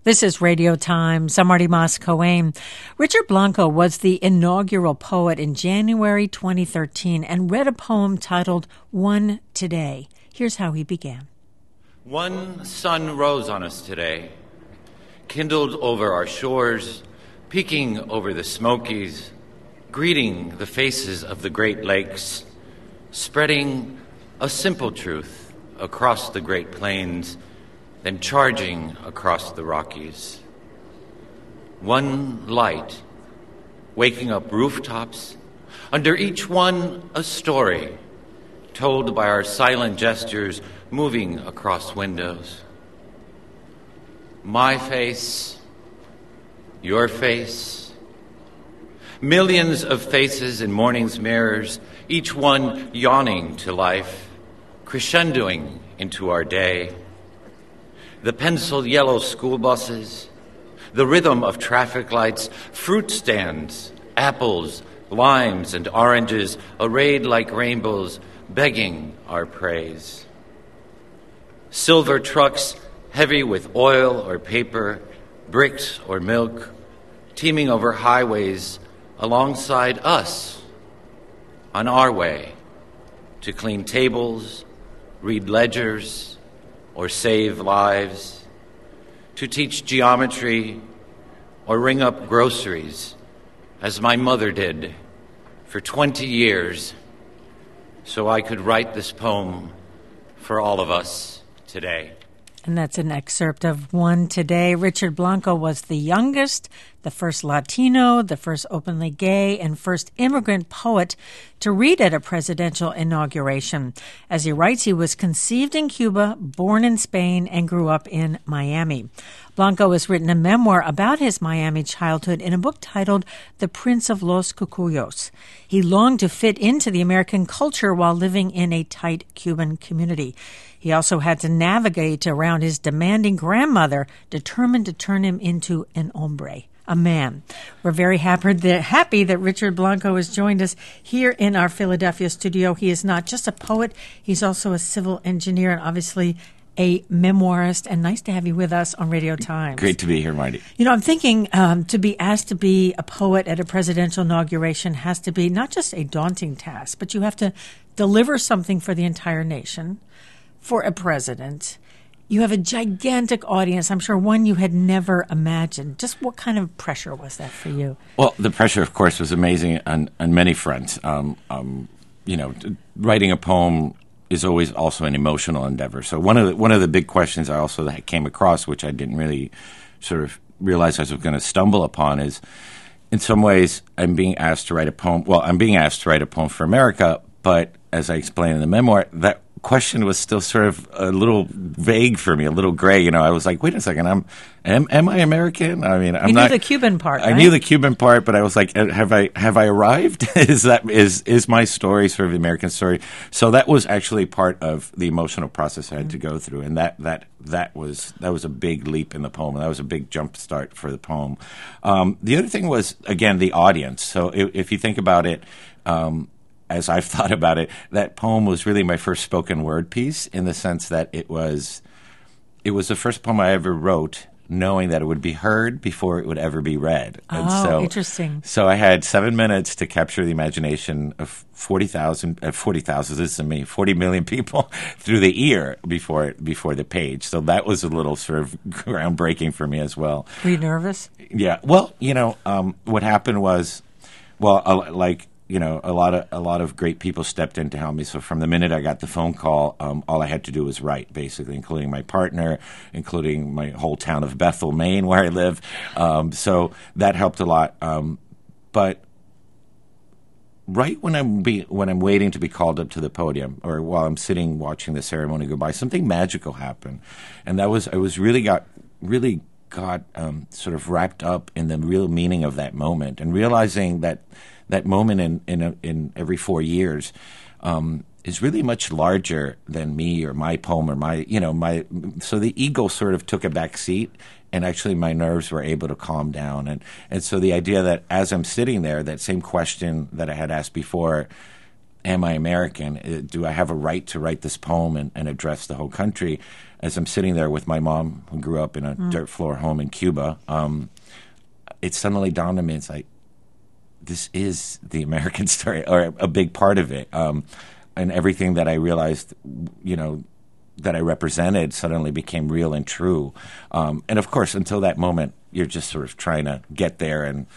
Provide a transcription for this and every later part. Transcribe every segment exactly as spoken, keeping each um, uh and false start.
This is Radio Times. I'm Marty Mas-Cohen. Richard Blanco was the inaugural poet in January twenty thirteen and read a poem titled One Today. Here's how he began. One sun rose on us today, kindled over our shores, peeking over the Smokies, greeting the faces of the Great Lakes, spreading a simple truth across the Great Plains, then charging across the Rockies. One light, waking up rooftops, under each one a story, told by our silent gestures moving across windows. My face, your face, millions of faces in morning's mirrors, each one yawning to life, crescendoing into our day. The penciled yellow school buses, the rhythm of traffic lights, fruit stands, apples, limes, and oranges arrayed like rainbows, begging our praise. Silver trucks heavy with oil or paper, bricks or milk, teeming over highways alongside us on our way to clean tables, read ledgers, or save lives, to teach geometry or ring up groceries, as my mother did for twenty years, so I could write this poem for all of us today. And that's an excerpt of One Today. Richard Blanco was the youngest, the first Latino, the first openly gay, and first immigrant poet to read at a presidential inauguration. As he writes, he was conceived in Cuba, born in Spain, and grew up in Miami. Blanco has written a memoir about his Miami childhood in a book titled The Prince of Los Cucuyos. He longed to fit into the American culture while living in a tight Cuban community. He also had to navigate around his demanding grandmother, determined to turn him into an hombre, a man. We're very happy that, happy that Richard Blanco has joined us here in our Philadelphia studio. He is not just a poet, he's also a civil engineer and obviously a memoirist, and nice to have you with us on Radio Times. Great to be here, Marty. You know, I'm thinking um, to be asked to be a poet at a presidential inauguration has to be not just a daunting task, but you have to deliver something for the entire nation, for a president. You have a gigantic audience, I'm sure one you had never imagined. Just what kind of pressure was that for you? Well, the pressure, of course, was amazing on, on many fronts. Um, um, you know, writing a poem is always also an emotional endeavor. So one of the, one of the big questions I also that came across, which I didn't really sort of realize I was going to stumble upon, is in some ways I'm being asked to write a poem. Well, I'm being asked to write a poem for America, but as I explained in the memoir, that question was still sort of a little vague for me, a little gray. You know, I was like, wait a second, I'm, am, am I American? I mean, I'm you not. knew the Cuban part. I right? knew the Cuban part, but I was like, have I have I arrived? is that is is my story sort of the American story? So that was actually part of the emotional process I had to go through, and that that that was that was a big leap in the poem, and that was a big jump start for the poem. Um, the other thing was again the audience. So if, if you think about it. Um, As I've thought about it, that poem was really my first spoken word piece in the sense that it was it was the first poem I ever wrote knowing that it would be heard before it would ever be read. And oh, so, interesting. So I had seven minutes to capture the imagination of forty thousand, uh, forty thousand, this is me, forty million people through the ear before before the page. So that was a little sort of groundbreaking for me as well. Were you nervous? Yeah. Well, you know, um, what happened was, well, uh, like, you know, a lot of a lot of great people stepped in to help me. So from the minute I got the phone call, um, all I had to do was write, basically, including my partner, including my whole town of Bethel, Maine, where I live. Um, so that helped a lot. Um, but right when I'm be, when I'm waiting to be called up to the podium, or while I'm sitting watching the ceremony go by, something magical happened, and that was I was really got really got um, sort of wrapped up in the real meaning of that moment, and realizing that. That moment in in, a, in every four years um, is really much larger than me or my poem or my you know my so the ego sort of took a back seat, and actually my nerves were able to calm down, and and so the idea that as I'm sitting there, that same question that I had asked before, am I American? Do I have a right to write this poem and, and address the whole country? as I'm sitting there with my mom, who grew up in a mm. dirt floor home in Cuba, um, it suddenly dawned on me, it's like, this is the American story, or a, a big part of it. Um, and everything that I realized, you know, that I represented suddenly became real and true. Um, and of course, until that moment, you're just sort of trying to get there and,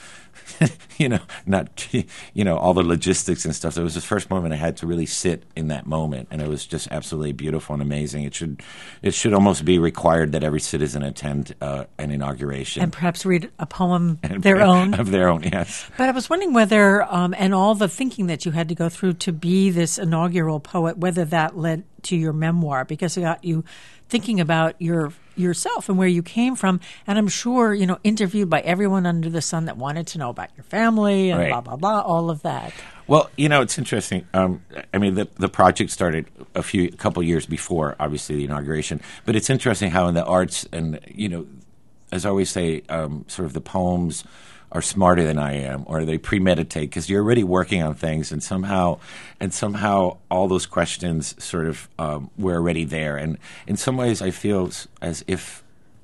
you know, not, you know, all the logistics and stuff. There was this first moment I had to really sit in that moment, and it was just absolutely beautiful and amazing. It should, it should almost be required that every citizen attend uh, an inauguration. And perhaps read a poem of their own. Of their own, yes. But I was wondering whether, um, and all the thinking that you had to go through to be this inaugural poet, whether that led to your memoir, because it got you thinking about your yourself and where you came from, and I'm sure, you know, interviewed by everyone under the sun that wanted to know about your family and right. blah, blah, blah, all of that. Well, you know, it's interesting. Um, I mean, the the project started a few, a couple years before, obviously, the inauguration, but it's interesting how in the arts and, you know, as I always say, um, sort of the poems are smarter than I am, or they premeditate, because you're already working on things, and somehow, and somehow, all those questions sort of um, were already there. And in some ways, I feel as if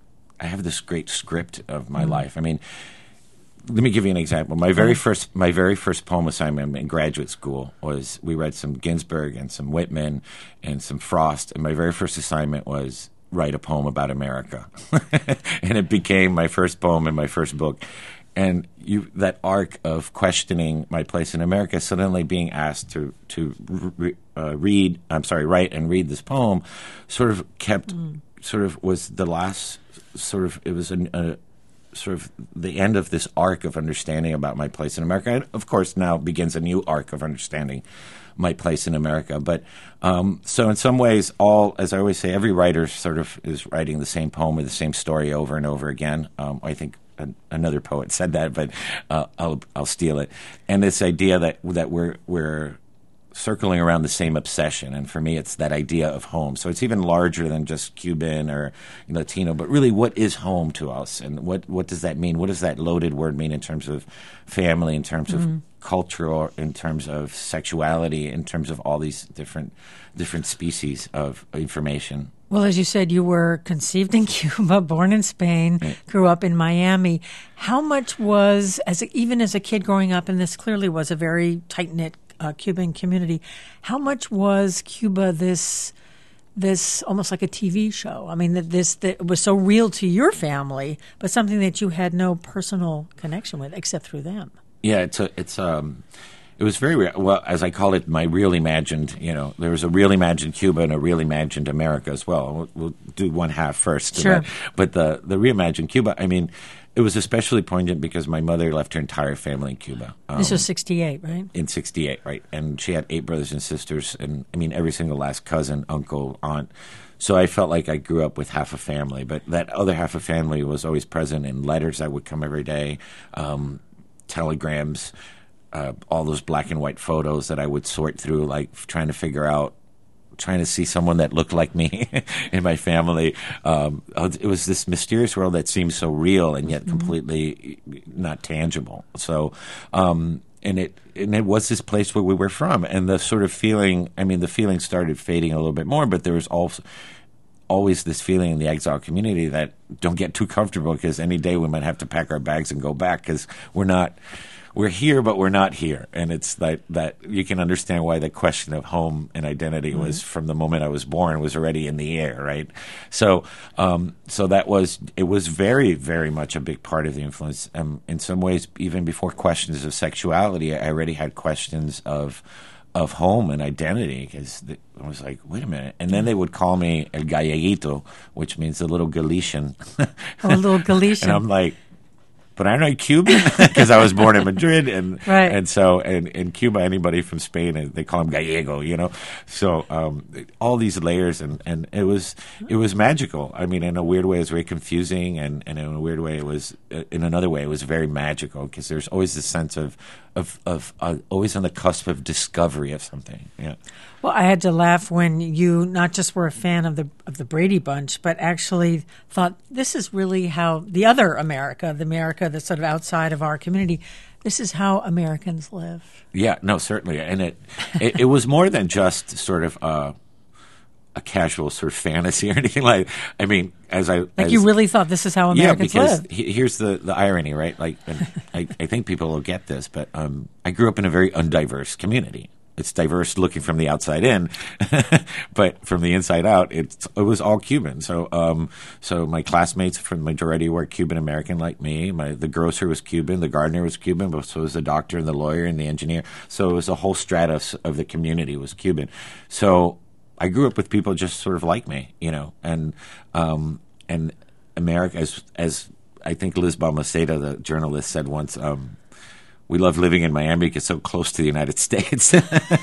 I have this great script of my mm. life. I mean, let me give you an example. My very first, my very first poem assignment in graduate school was we read some Ginsberg and some Whitman and some Frost, and my very first assignment was write a poem about America, and it became my first poem in my first book. And you, that arc of questioning my place in America, suddenly being asked to to re, uh, read, I'm sorry, write and read this poem, sort of kept, mm. sort of was the last, sort of, it was a, a sort of the end of this arc of understanding about my place in America. And of course, now begins a new arc of understanding my place in America. But um, so in some ways, all, as I always say, every writer sort of is writing the same poem or the same story over and over again. Um, I think another poet said that, but uh, I'll I'll steal it. And this idea that that we're we're circling around the same obsession, and for me, it's that idea of home. So it's even larger than just Cuban or Latino, but really, what is home to us, and what what does that mean? What does that loaded word mean in terms of family, in terms mm-hmm. of culture, or in terms of sexuality, in terms of all these different different species of information? Well, as you said, you were conceived in Cuba, born in Spain, right. grew up in Miami. How much was, as a, even as a kid growing up, and this clearly was a very tight-knit uh, Cuban community, how much was Cuba this this almost like a T V show? I mean, that this that was so real to your family, but something that you had no personal connection with except through them. Yeah, it's a, it's um. It was very real. Well, as I call it, my real imagined, you know, there was a real imagined Cuba and a real imagined America as well. We'll, we'll do one half first. Sure. But the, the reimagined Cuba, I mean, it was especially poignant because my mother left her entire family in Cuba. Um, this was sixty-eight, right? In sixty-eight, right. And she had eight brothers and sisters, and I mean, every single last cousin, uncle, aunt. So I felt like I grew up with half a family, but that other half of family was always present in letters that would come every day, um, telegrams, Uh, all those black and white photos that I would sort through, like trying to figure out, trying to see someone that looked like me in my family. Um, it was this mysterious world that seemed so real and yet mm-hmm. completely not tangible. So, um, and it and it was this place where we were from, and the sort of feeling. I mean, the feeling started fading a little bit more, but there was also always this feeling in the exile community that don't get too comfortable, because any day we might have to pack our bags and go back, because we're not. We're here, but we're not here. And it's like that you can understand why the question of home and identity mm-hmm. was, from the moment I was born, was already in the air, right? So um, so that was, it was very, very much a big part of the influence. Um, in some ways, even before questions of sexuality, I already had questions of of home and identity, because I was like, wait a minute. And then they would call me El Galleguito, which means the little Galician. Oh, a little Galician. And I'm like, but I'm not Cuban, because I was born in Madrid, and right. and so and in Cuba, anybody from Spain, they call him Gallego, you know. So um, all these layers, and, and it was it was magical. I mean, in a weird way, it was very confusing, and, and in a weird way, it was in another way, it was very magical, because there's always this sense of of of uh, always on the cusp of discovery of something. Yeah. Well, I had to laugh when you not just were a fan of the of the Brady Bunch, but actually thought this is really how the other America, the America that's sort of outside of our community, this is how Americans live. Yeah, no, certainly, and it it, it was more than just sort of uh, a casual sort of fantasy or anything like. I mean, as I like as, you really thought this is how Americans yeah, because live. he, here's the the irony, right? Like, and I, I think people will get this, but um, I grew up in a very undiverse community. It's diverse looking from the outside in, but from the inside out, it's, it was all Cuban. So, um, so my classmates, for the majority, were Cuban American like me. My the grocer was Cuban, the gardener was Cuban, but so was the doctor and the lawyer and the engineer. So it was a whole strata of the community was Cuban. So I grew up with people just sort of like me, you know, and um, and America, as as I think Liz Balmaceda, the journalist, said once. Um, We love living in Miami because it's so close to the United States,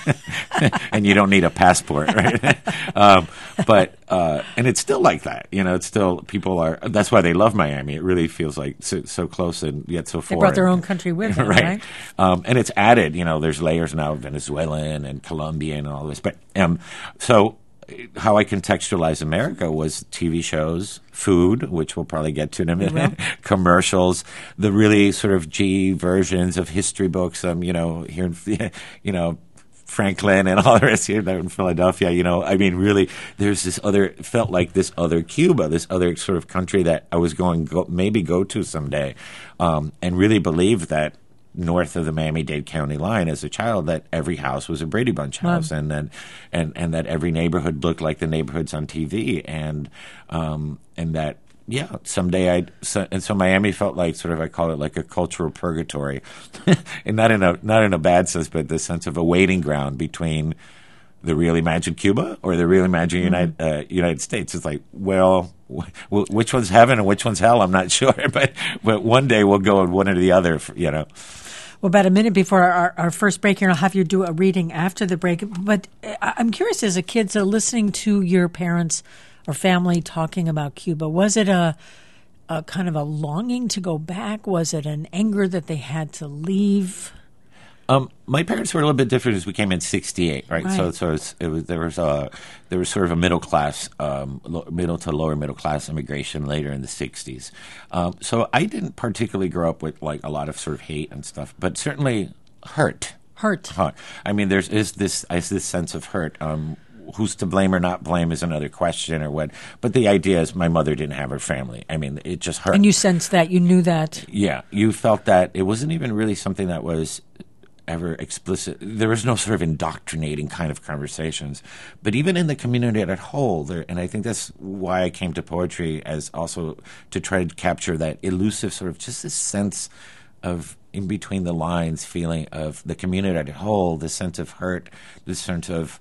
and you don't need a passport, right? um, but uh, and it's still like that, you know. It's still people are. That's why they love Miami. It really feels like so, so close and yet so foreign. They brought their own country with them, right? right? Um, and it's added. You know, there's layers now, Venezuelan and Colombian and all this. But um, so. How I contextualize America was T V shows, food, which we'll probably get to in a minute, commercials, the really sort of G versions of history books. Um, you know, here in, you know, Franklin and all the rest here in Philadelphia. You know, I mean, really, there's this other. It felt like this other Cuba, this other sort of country that I was going go, maybe go to someday, um, and really believed that. North of the Miami-Dade County line as a child that every house was a Brady Bunch house wow. and then and, and that every neighborhood looked like the neighborhoods on T V and um, and that yeah someday I'd so, and so Miami felt like sort of I call it like a cultural purgatory and not in a not in a bad sense but the sense of a waiting ground between the real imagined Cuba or the real imagined mm-hmm. United, uh, United States. It's like, well, w- which one's heaven and which one's hell? I'm not sure, but but one day we'll go one or the other, you know. Well, about a minute before our, our first break here, and I'll have you do a reading after the break. But I'm curious, as a kid, so listening to your parents or family talking about Cuba, was it a, a kind of a longing to go back? Was it an anger that they had to leave? Um, my parents were a little bit different as we came in sixty-eight, right? right. So, so it was, it was there was a there was sort of a middle class, um, lo- middle to lower middle class immigration later in the sixties. Um, so I didn't particularly grow up with like a lot of sort of hate and stuff, but certainly hurt. Hurt. Hurt. I mean, there's is this is this sense of hurt. Um, who's to blame or not blame is another question, or what. But the idea is, my mother didn't have her family. I mean, it just hurt. And you sensed that, you knew that. Yeah, you felt that it wasn't even really something that was. Ever explicit. There was no sort of indoctrinating kind of conversations. But even in the community at whole, there, and I think that's why I came to poetry as also to try to capture that elusive sort of just this sense of in between the lines feeling of the community at whole, this sense of hurt, this sense of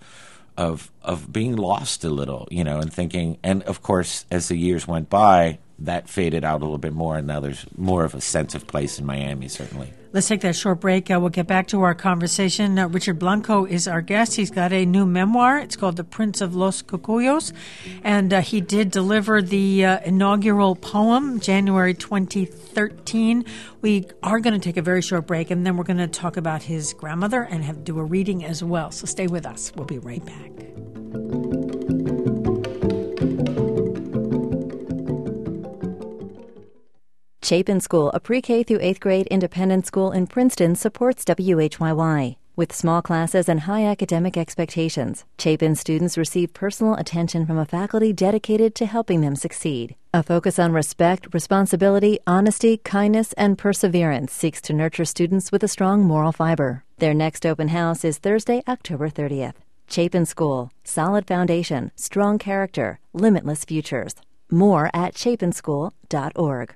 of of being lost a little, you know, and thinking. And of course, as the years went by, that faded out a little bit more, and now there's more of a sense of place in Miami, certainly. Let's take that short break. Uh, we'll get back to our conversation. Uh, Richard Blanco is our guest. He's got a new memoir. It's called The Prince of Los Cucuyos, and uh, he did deliver the uh, inaugural poem January twenty thirteen. We are going to take a very short break, and then we're going to talk about his grandmother and have do a reading as well. So stay with us. We'll be right back. Chapin School, a pre-K through eighth grade independent school in Princeton, supports W H Y Y. With small classes and high academic expectations, Chapin students receive personal attention from a faculty dedicated to helping them succeed. A focus on respect, responsibility, honesty, kindness, and perseverance seeks to nurture students with a strong moral fiber. Their next open house is Thursday, October thirtieth. Chapin School, solid foundation, strong character, limitless futures. More at chapin school dot org.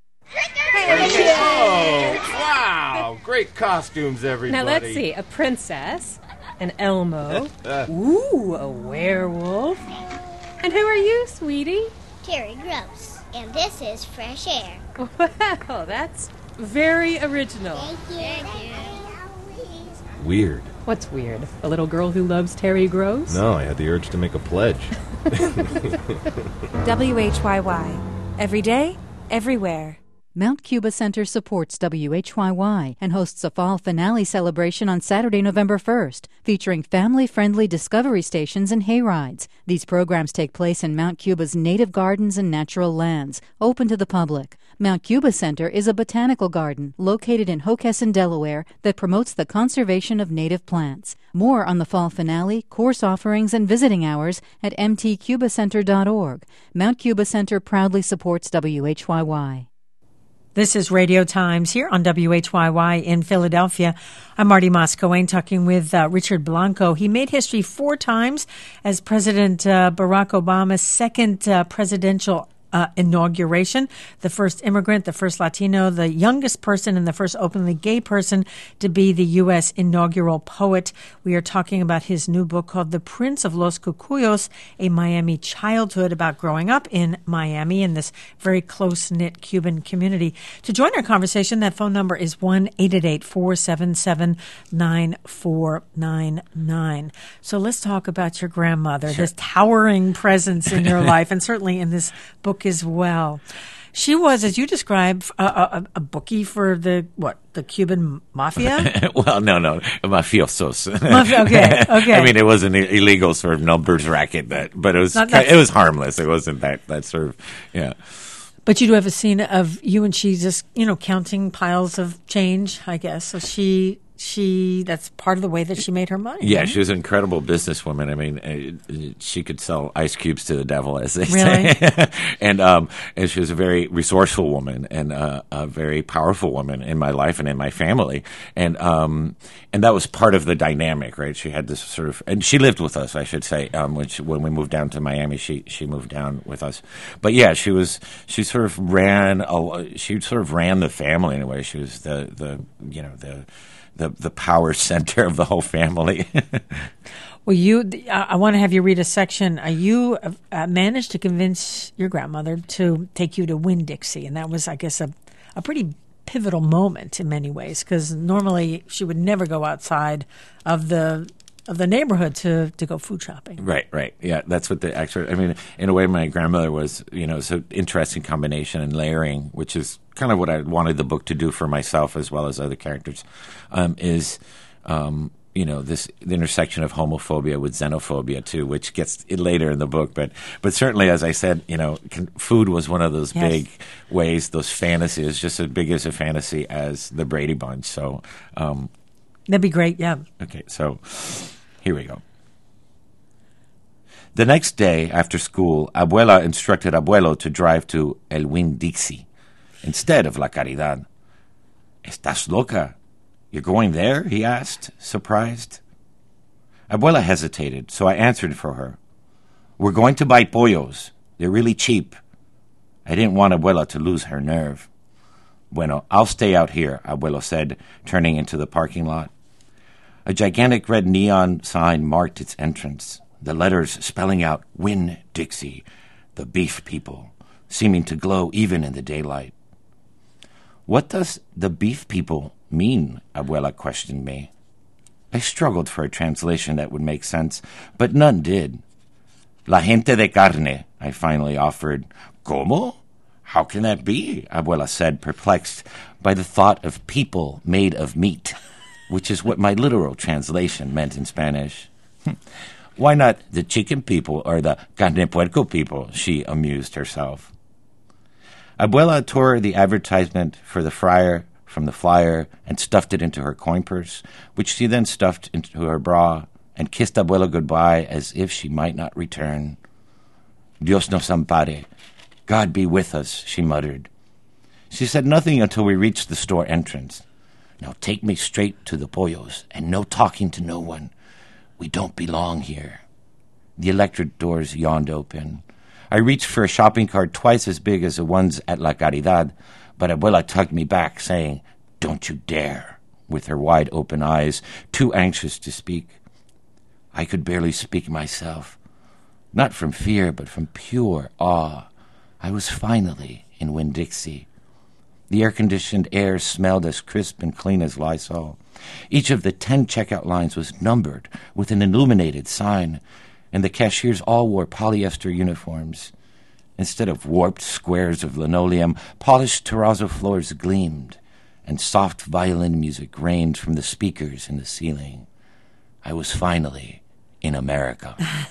Oh, wow. Great costumes, everybody. Now, let's see. A princess, an Elmo, ooh, a werewolf. And who are you, sweetie? Terry Gross. And this is Fresh Air. Wow, that's very original. Thank you. Thank you. Weird. What's weird? A little girl who loves Terry Gross? No, I had the urge to make a pledge. W H Y Y. Every day, everywhere. Mount Cuba Center supports W H Y Y and hosts a fall finale celebration on Saturday, November first, featuring family-friendly discovery stations and hayrides. These programs take place in Mount Cuba's native gardens and natural lands, open to the public. Mount Cuba Center is a botanical garden located in Hockessin, Delaware, that promotes the conservation of native plants. More on the fall finale, course offerings, and visiting hours at m t cuba center dot org. Mount Cuba Center proudly supports W H Y Y. This is Radio Times here on W H Y Y in Philadelphia. I'm Marty Moscowane talking with uh, Richard Blanco. He made history four times as President uh, Barack Obama's second uh, presidential Uh, inauguration, the first immigrant, the first Latino, the youngest person, and the first openly gay person to be the U S inaugural poet. We are talking about his new book called The Prince of Los Cucuyos, a Miami childhood, about growing up in Miami in this very close-knit Cuban community. To join our conversation, that phone number is one eight eight eight, four seven seven, nine four nine nine. So let's talk about your grandmother, sure. This towering presence in your life, and certainly in this book as well. She was, as you described, a, a, a bookie for the, what, the Cuban mafia? Well, no, no, mafiosos. Maf- okay, okay. I mean, it was an illegal sort of numbers racket, that, but it was Not, it was harmless. It wasn't that, that sort of, yeah. But you do have a scene of you and she just, you know, counting piles of change, I guess. So she... She that's part of the way that she made her money. Yeah, right? She was an incredible businesswoman. I mean, uh, she could sell ice cubes to the devil, as they really? say. and um, and she was a very resourceful woman and uh, a very powerful woman in my life and in my family. And um, and that was part of the dynamic, right? She had this sort of, and she lived with us, I should say. Um, when she, when we moved down to Miami, she she moved down with us. But yeah, she was she sort of ran a, she sort of ran the family in a way. She was the the you know the The, the power center of the whole family. Well, you, I want to have you read a section. Uh, you uh, managed to convince your grandmother to take you to Winn-Dixie, and that was, I guess, a, a pretty pivotal moment in many ways, because normally she would never go outside of the of the neighborhood to, to go food shopping. Right, right. Yeah, that's what the actual, I mean, in a way, my grandmother was, you know, it's an interesting combination and layering, which is kind of what I wanted the book to do for myself as well as other characters, um, is, um, you know, this the intersection of homophobia with xenophobia, too, which gets later in the book. But but certainly, as I said, you know, can, food was one of those yes. big ways, those fantasies, just as big as a fantasy as the Brady Bunch. So um, that'd be great, yeah. Okay, so here we go. The next day after school, Abuela instructed Abuelo to drive to El Winn-Dixie instead of La Caridad. ¿Estás loca? You're going there? He asked, surprised. Abuela hesitated, so I answered for her. We're going to buy pollos. They're really cheap. I didn't want Abuela to lose her nerve. Bueno, I'll stay out here, Abuelo said, turning into the parking lot. A gigantic red neon sign marked its entrance, the letters spelling out Winn-Dixie, the beef people, seeming to glow even in the daylight. What does the beef people mean? Abuela questioned me. I struggled for a translation that would make sense, but none did. La gente de carne, I finally offered. ¿Cómo? How can that be? Abuela said, perplexed by the thought of people made of meat, which is what my literal translation meant in Spanish. Why not the chicken people or the carne puerco people? She amused herself. Abuela tore the advertisement for the fryer from the flyer and stuffed it into her coin purse, which she then stuffed into her bra and kissed Abuela goodbye as if she might not return. Dios nos ampare. God be with us, she muttered. She said nothing until we reached the store entrance. Now take me straight to the pollos and no talking to no one. We don't belong here. The electric doors yawned open. I reached for a shopping cart twice as big as the ones at La Caridad, but Abuela tugged me back, saying, Don't you dare, with her wide-open eyes, too anxious to speak. I could barely speak myself, not from fear, but from pure awe. I was finally in Winn-Dixie. The air-conditioned air smelled as crisp and clean as Lysol. Each of the ten checkout lines was numbered with an illuminated sign, and the cashiers all wore polyester uniforms. Instead of warped squares of linoleum, polished terrazzo floors gleamed, and soft violin music rained from the speakers in the ceiling. I was finally in America.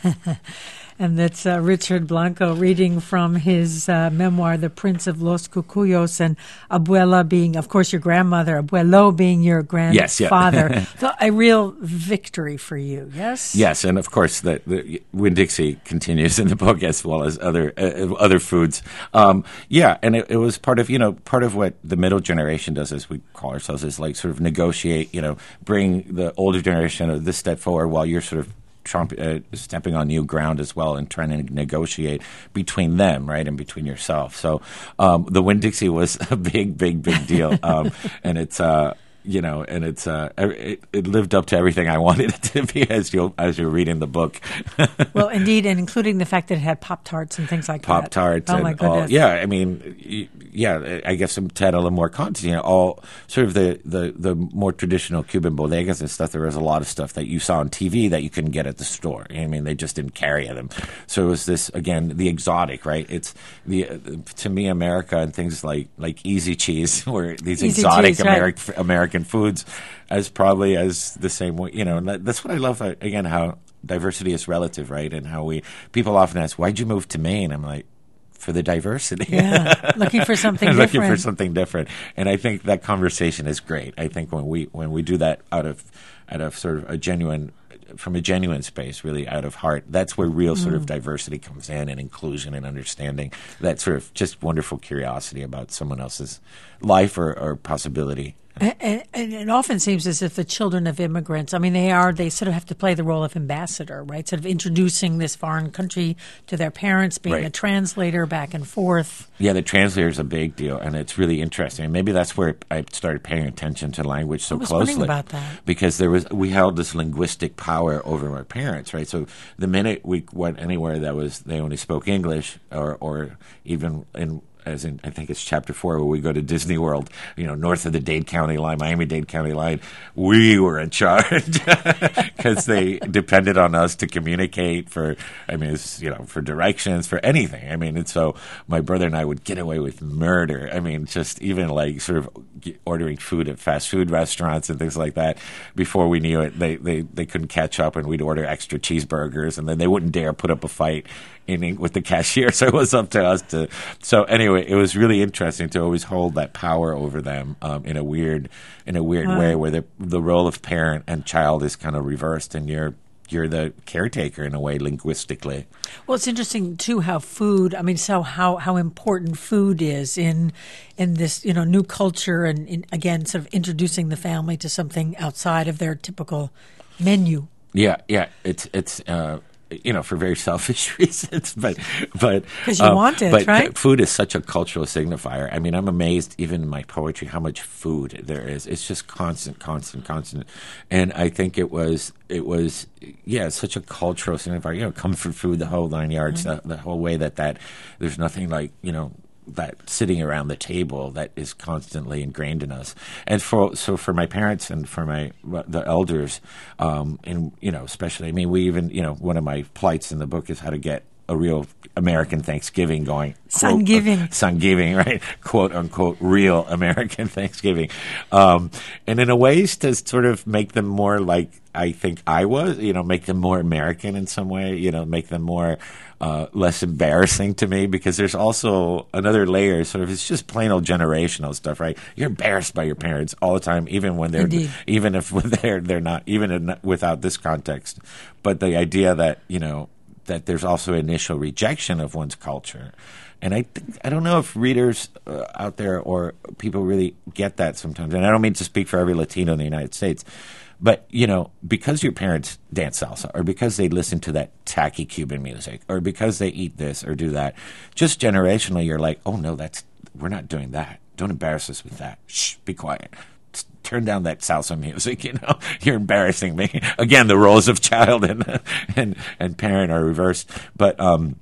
And that's uh, Richard Blanco reading from his uh, memoir, The Prince of Los Cucuyos, and Abuela being, of course, your grandmother, Abuelo being your grandfather. Yes, yeah. So a real victory for you, yes? Yes, and of course, the, the Winn-Dixie continues in the book as well as other uh, other foods. Um, yeah, and it, it was part of, you know, part of what the middle generation does, as we call ourselves, is like sort of negotiate, you know, bring the older generation of this step forward while you're sort of Trump uh, stepping on new ground as well and trying to negotiate between them, right, and between yourself. So um, the Winn-Dixie was a big, big, big deal, um, and it's uh, you know, and it's uh, it, it lived up to everything I wanted it to be as you as you're reading the book. Well, indeed, and including the fact that it had Pop-Tarts and things like Pop that. Pop-Tarts. Oh, and my goodness. All, yeah, I mean, yeah, I guess to add a little more content, you know, all sort of the, the, the more traditional Cuban bodegas and stuff. There was a lot of stuff that you saw on T V that you couldn't get at the store. I mean, they just didn't carry them. So it was this, again, the exotic, right? It's the uh, to me, America and things like, like Easy Cheese, where these Easy exotic cheese, right. Ameri- American foods as probably as the same way, you know, and that, that's what I love, uh, again, how diversity is relative, right? And how we, people often ask, why'd you move to Maine? I'm like, for the diversity. Yeah, looking for something looking different. for something different. And I think that conversation is great. I think when we when we do that out of out of sort of a genuine, from a genuine space, really out of heart, that's where real sort Mm. of diversity comes in, and inclusion and understanding, that sort of just wonderful curiosity about someone else's life or, or possibility. And, and, and it often seems as if the children of immigrants, I mean, they are, they sort of have to play the role of ambassador, right? Sort of introducing this foreign country to their parents, being Right. a translator back and forth. Yeah, the translator is a big deal, and it's really interesting. And maybe that's where I started paying attention to language so I was closely. wondering about that. Because there was, we held this linguistic power over our parents, right? So the minute we went anywhere that was, they only spoke English, or, or even in, as in, I think it's chapter four, where we go to Disney World, you know, north of the Dade County line, Miami-Dade County line, we were in charge because they depended on us to communicate for, I mean, it's, you know, for directions, for anything. I mean, and so my brother and I would get away with murder. I mean, just even like sort of ordering food at fast food restaurants and things like that. Before we knew it, they, they, they couldn't catch up, and we'd order extra cheeseburgers, and then they wouldn't dare put up a fight in with the cashier. So it was up to us to. So anyway, it was really interesting to always hold that power over them um, in a weird, in a weird Wow. way, where the the role of parent and child is kind of reversed, and you're you're the caretaker in a way linguistically. Well, it's interesting too how food. I mean, so how, how important food is in in this, you know, new culture, and in, again, sort of introducing the family to something outside of their typical menu. Yeah, yeah, it's it's. Uh, you know, for very selfish reasons, but but 'Cause you want it, but right? Food is such a cultural signifier. I mean, I'm amazed, even in my poetry, how much food there is. It's just constant, constant, constant. And I think it was it was yeah, such a cultural signifier. You know, comfort food, the whole nine yards, mm-hmm. the, the whole way that that there's nothing like, you know, that sitting around the table that is constantly ingrained in us. And for so for my parents and for my the elders, um, and you know, especially, I mean, we even, you know, one of my plights in the book is how to get a real American Thanksgiving going. Thanksgiving. Uh, Thanksgiving, right? Quote unquote, real American Thanksgiving. Um, and in a ways to sort of make them more like I think I was, you know, make them more American in some way, you know, make them more, uh, less embarrassing to me, because there's also another layer, sort of, it's just plain old generational stuff, right? You're embarrassed by your parents all the time, even when they're, Indeed. even if they're, they're not, even in, without this context. But the idea that, you know, that there's also initial rejection of one's culture. And I think, I don't know if readers uh, out there or people really get that sometimes. And I don't mean to speak for every Latino in the United States, but, you know, because your parents dance salsa, or because they listen to that tacky Cuban music, or because they eat this or do that, just generationally, you're like, oh, no, that's, we're not doing that. Don't embarrass us with that. Shh, be quiet. Turn down that salsa music, you know, you're embarrassing me. Again, the roles of child and and, and parent are reversed. But um,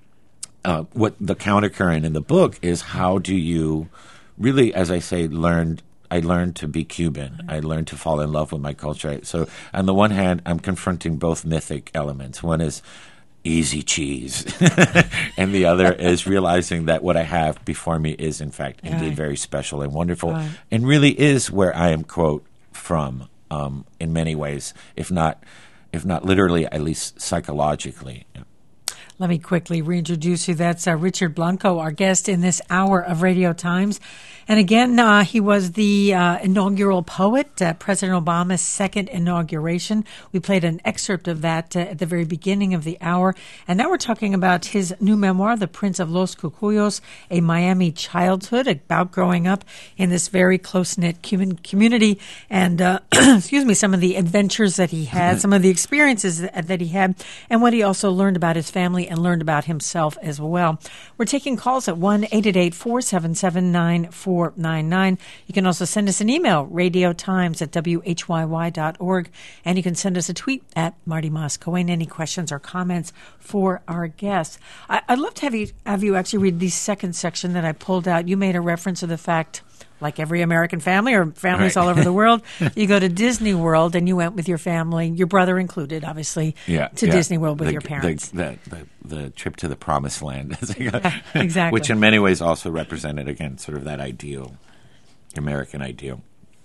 uh, what the countercurrent in the book is, how do you really, as I say, learn, I learned to be Cuban. I learned to fall in love with my culture. So on the one hand, I'm confronting both mythic elements. One is easy cheese. And the other is realizing that what I have before me is, in fact, indeed Right. very special and wonderful, Right. and really is where I am, quote, from, um, in many ways, if not, if not literally, at least psychologically. Let me quickly reintroduce you. That's uh, Richard Blanco, our guest in this hour of Radio Times. And again, uh, he was the uh, inaugural poet at President Obama's second inauguration. We played an excerpt of that uh, at the very beginning of the hour. And now we're talking about his new memoir, The Prince of Los Cucuyos, a Miami childhood, about growing up in this very close-knit Cuban community. And, uh, excuse me, some of the adventures that he had, some of the experiences that, that he had, and what he also learned about his family and learned about himself as well. We're taking calls at one eight eight eight, four seven seven, nine four nine nine. You can also send us an email, radiotimes at w h y y dot org, and you can send us a tweet at Marty Moscoe. Any questions or comments for our guests? I, I'd love to have you, have you actually read the second section that I pulled out. You made a reference to the fact, like every American family or families Right. all over the world, you go to Disney World and you went with your family, your brother included, obviously, Yeah, to yeah. Disney World with The- your parents. The, the, the, the trip to the promised land. Exactly. Which in many ways also represented, again, sort of that ideal, American ideal.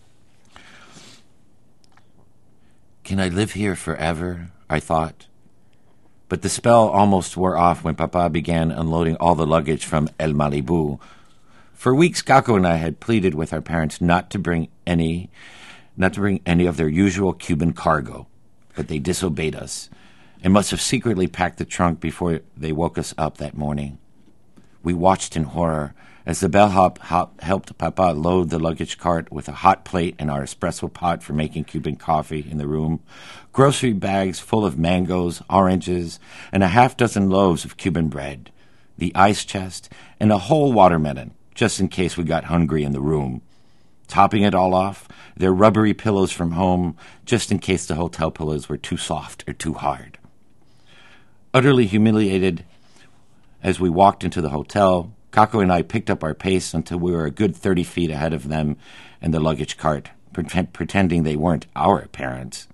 Can I live here forever? I thought. But the spell almost wore off when Papa began unloading all the luggage from El Malibu. For weeks, Kako and I had pleaded with our parents not to bring any, not to bring any of their usual Cuban cargo, but they disobeyed us and must have secretly packed the trunk before they woke us up that morning. We watched in horror as the bellhop hop helped Papa load the luggage cart with a hot plate and our espresso pot for making Cuban coffee in the room, grocery bags full of mangoes, oranges, and a half dozen loaves of Cuban bread, the ice chest, and a whole watermelon, just in case we got hungry in the room. Topping it all off, their rubbery pillows from home, just in case the hotel pillows were too soft or too hard. Utterly humiliated, as we walked into the hotel, Kako and I picked up our pace until we were a good thirty feet ahead of them and the luggage cart, pretend, pretending they weren't our parents.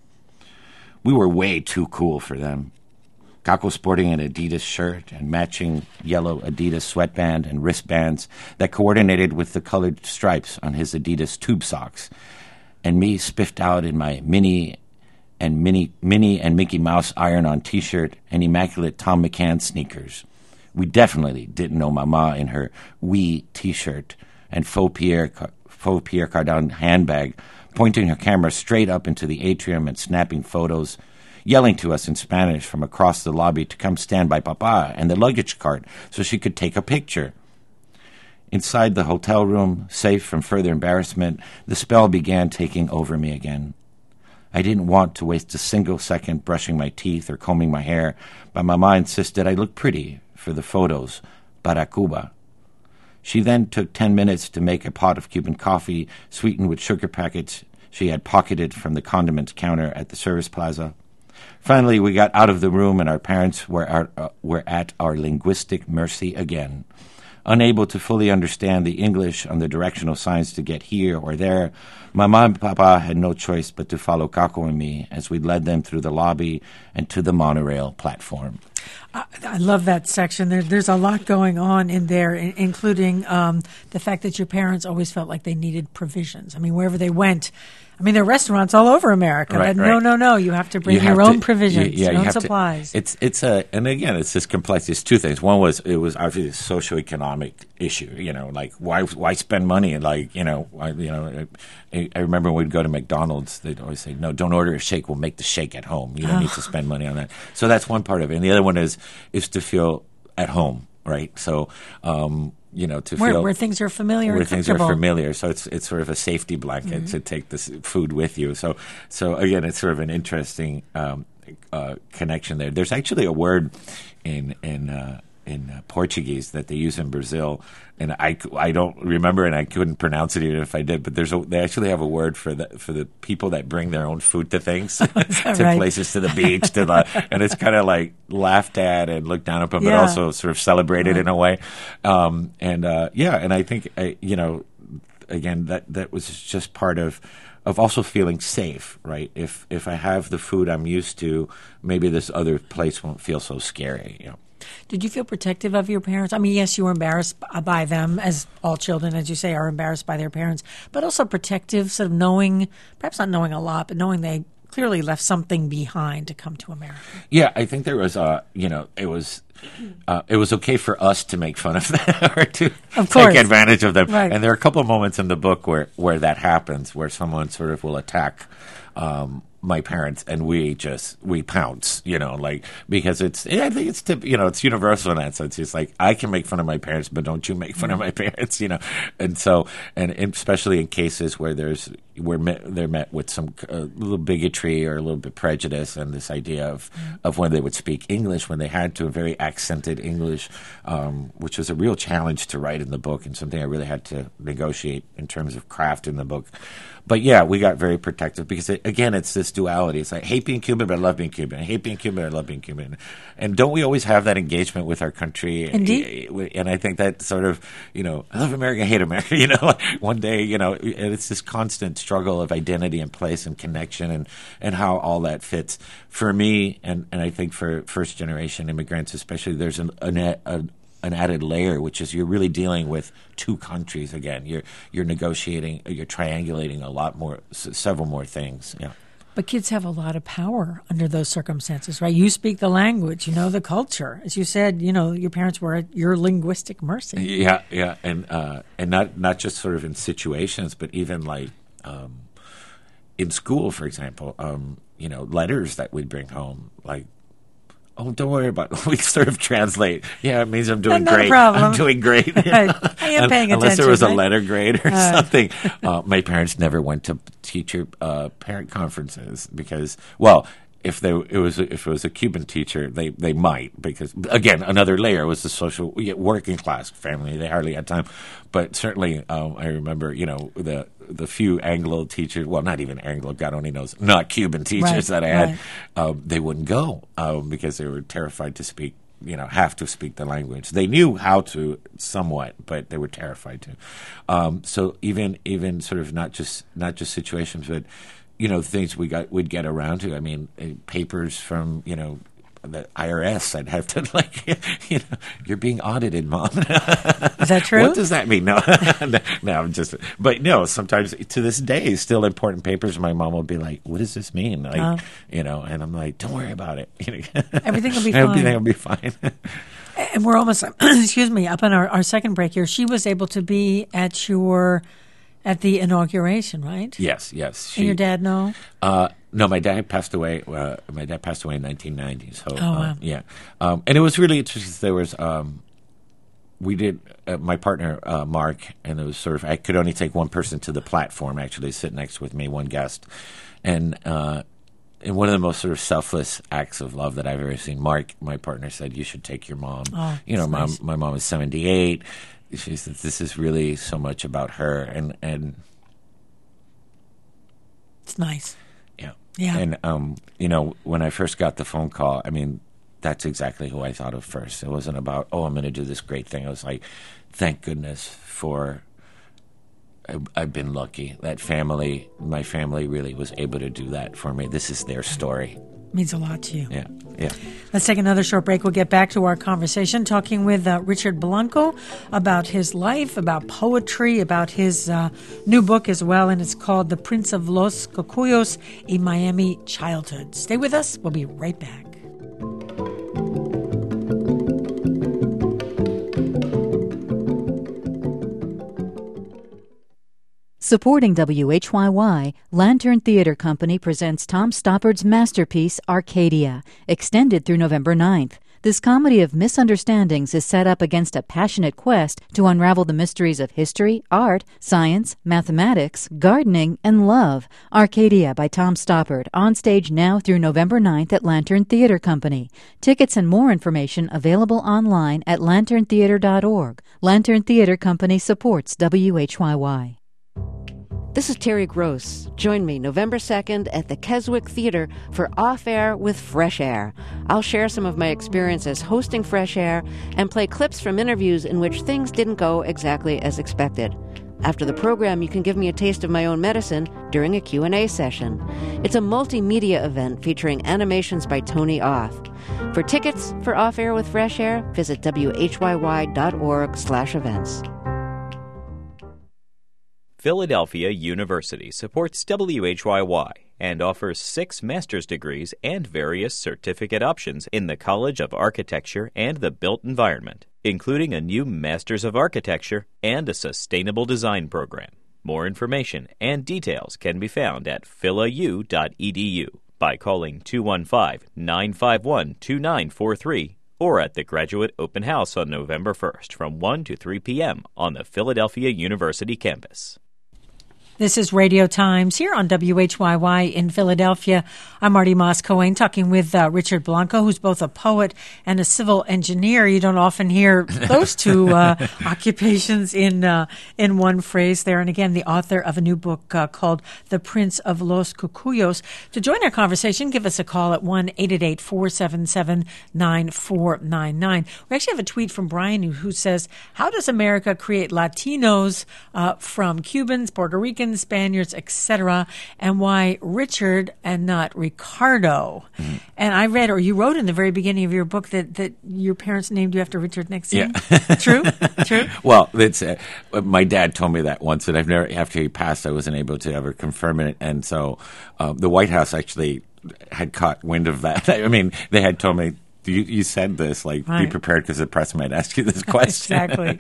We were way too cool for them. Kako sporting an Adidas shirt and matching yellow Adidas sweatband and wristbands that coordinated with the colored stripes on his Adidas tube socks, and me spiffed out in my mini and mini, Minnie and Mickey Mouse iron-on T-shirt and immaculate Tom McCann sneakers. We definitely didn't know Mama in her wee T-shirt and faux Pierre, faux Pierre Cardin handbag, pointing her camera straight up into the atrium and snapping photos, yelling to us in Spanish from across the lobby to come stand by Papa and the luggage cart so she could take a picture. Inside the hotel room, safe from further embarrassment, the spell began taking over me again. I didn't want to waste a single second brushing my teeth or combing my hair, but Mama insisted I look pretty for the photos, para Cuba. She then took ten minutes to make a pot of Cuban coffee sweetened with sugar packets she had pocketed from the condiments counter at the service plaza. Finally, we got out of the room and our parents were, our, uh, were at our linguistic mercy again. Unable to fully understand the English on the directional signs to get here or there, Mama and Papa had no choice but to follow Kako and me as we led them through the lobby and to the monorail platform. I, I love that section. There, there's a lot going on in there, in, including um, the fact that your parents always felt like they needed provisions. I mean, wherever they went, I mean, there are restaurants all over America. Right, that, right. No, no, no. You have to bring You your have own to- provisions, you- yeah, your you own have to- supplies. it's it's a and again it's this complex. It's two things. One was it was obviously a socioeconomic issue. You know, like why why spend money? And like you know, I, you know, I, I remember when we'd go to McDonald's, they'd always say, "No, don't order a shake. We'll make the shake at home. You don't need to spend money on that." So that's one part of it. And the other one is is to feel at home, right? So. Um, you know, to where, feel where things are familiar where and things are comfortable. familiar. So it's it's sort of a safety blanket Mm-hmm. to take this food with you. So so again, it's sort of an interesting um, uh, connection there. There's actually a word in in uh, in uh, Portuguese that they use in Brazil, and I, I don't remember and I couldn't pronounce it even if I did. But there's a, they actually have a word for the for the people that bring their own food to things, to right? places, to the beach, to the and it's kind of like laughed at and looked down upon, but Yeah. also sort of celebrated Right. in a way. Um, and uh, yeah, and I think uh, you know, again that that was just part of of also feeling safe, right? If if I have the food I'm used to, maybe this other place won't feel so scary, you know. Did you feel protective of your parents? I mean, yes, you were embarrassed by them, as all children, as you say, are embarrassed by their parents, but also protective, sort of knowing, perhaps not knowing a lot, but knowing they clearly left something behind to come to America. Yeah, I think there was, uh, you know, it was uh, it was okay for us to make fun of them or to of course. take advantage of them. Right. And there are a couple of moments in the book where, where that happens, where someone sort of will attack um my parents, and we just we pounce, you know, like because it's I think it's tip, you know it's universal in that sense. It's like I can make fun of my parents, but don't you make fun of my parents, you know. And so, and especially in cases where there's where me, they're met with some uh, little bigotry or a little bit prejudice, and this idea of of when they would speak English when they had to, very accented English, um, which was a real challenge to write in the book and something I really had to negotiate in terms of craft in the book. But yeah, we got very protective because, it, again, it's this duality. It's like, I hate being Cuban, but I love being Cuban. I hate being Cuban, but I love being Cuban. And don't we always have that engagement with our country? Indeed. And I think that sort of, you know, I love America, I hate America, you know. One day, you know, and it's this constant struggle of identity and place and connection and, and how all that fits. For me, and, and I think for first-generation immigrants especially, there's an, an, a an added layer, which is you're really dealing with two countries again. You're you're negotiating, you're triangulating a lot more, s- several more things. Yeah. But kids have a lot of power under those circumstances, right? You speak the language, you know the culture. As you said, you know your parents were at your linguistic mercy. Yeah, yeah, and uh, and not not just sort of in situations, but even like um, in school, for example. Um, you know, letters that we'd bring home, like. Oh, don't worry about it. We sort of translate. Yeah, it means I'm doing Not a great. problem. I'm doing great. Right. I am paying Unless attention, there was a right? letter grade or Uh. something. Uh, my parents never went to teacher uh, parent conferences because, well, if they it was if it was a Cuban teacher, they, they might because again another layer was the social working class family. They hardly had time, but certainly um, I remember you know the the few Anglo teachers, well not even Anglo, God only knows, not Cuban teachers Right, that I had, right. um, they wouldn't go um, because they were terrified to speak. You know, have to speak the language. They knew how to somewhat, but they were terrified to. Um, so even even sort of not just not just situations, but you know, things we got we'd get around to. I mean, uh, papers from you know the I R S. I'd have to like, you know, you're being audited, Mom. Is that true? What does that mean? No, no, no, I'm just. But no, sometimes to this day, still important papers. My mom will be like, "What does this mean?" Like, Oh. you know, and I'm like, "Don't worry about it. Everything will be Everything fine." will be fine." And we're almost, excuse me, up on our, our second break here. She was able to be at your, at the inauguration, right? Yes, yes. And your dad know? Uh, no, my dad passed away. Uh, my dad passed away in nineteen ninety. So, Oh, wow. um, yeah. Um, and it was really interesting. There was, um, we did, uh, my partner, uh, Mark, and it was sort of, I could only take one person to the platform, actually, sit next with me, one guest. And, uh, and one of the most sort of selfless acts of love that I've ever seen, Mark, my partner, said, "You should take your mom." Oh, you know, that's mom, nice. my mom is seventy-eight. She said, "This is really so much about her." And, and, It's nice. yeah. Yeah. And, um, you know, when I first got the phone call, I mean, that's exactly who I thought of first. It wasn't about, oh, I'm going to do this great thing. I was like, thank goodness for, I, I've been lucky. That family, my family really was able to do that for me. This is their story. Means a lot to you. Yeah, yeah. Let's take another short break. We'll get back to our conversation talking with uh, Richard Blanco about his life, about poetry, about his uh, new book as well, and it's called The Prince of Los Cocuyos, A Miami Childhood. Stay with us. We'll be right back. Supporting W H Y Y, Lantern Theater Company presents Tom Stoppard's masterpiece, Arcadia, extended through November ninth. This comedy of misunderstandings is set up against a passionate quest to unravel the mysteries of history, art, science, mathematics, gardening, and love. Arcadia by Tom Stoppard, on stage now through November ninth at Lantern Theater Company. Tickets and more information available online at lantern theater dot org. Lantern Theater Company supports W H Y Y. This is Terry Gross. Join me November second at the Keswick Theater for Off Air with Fresh Air. I'll share some of my experiences hosting Fresh Air and play clips from interviews in which things didn't go exactly as expected. After the program, you can give me a taste of my own medicine during a Q and A session. It's a multimedia event featuring animations by Tony Oth. For tickets for Off Air with Fresh Air, visit W H Y Y dot org slash events. Philadelphia University supports W H Y Y and offers six master's degrees and various certificate options in the College of Architecture and the Built Environment, including a new Masters of Architecture and a Sustainable Design program. More information and details can be found at philau dot e d u by calling two one five, nine five one, two nine four three or at the Graduate Open House on November first from one to three p.m. on the Philadelphia University campus. This is Radio Times here on W H Y Y in Philadelphia. I'm Marty Moss-Cohen talking with uh, Richard Blanco, who's both a poet and a civil engineer. You don't often hear those two uh, occupations in uh, in one phrase there. And again, the author of a new book uh, called The Prince of Los Cucuyos. To join our conversation, give us a call at one eight eight eight, four seven seven, nine four nine nine. We actually have a tweet from Brian who, who says, how does America create Latinos uh, from Cubans, Puerto Ricans, Spaniards, et cetera, and why Richard and not Ricardo? Mm-hmm. And I read, or you wrote in the very beginning of your book that, that your parents named you after Richard Nixon. Yeah. True? True? Well, it's, uh, my dad told me that once, and I've never, after he passed, I wasn't able to ever confirm it. And so uh, the White House actually had caught wind of that. I mean, they had told me, you, you said this, like, right. Be prepared because the press might ask you this question. Exactly.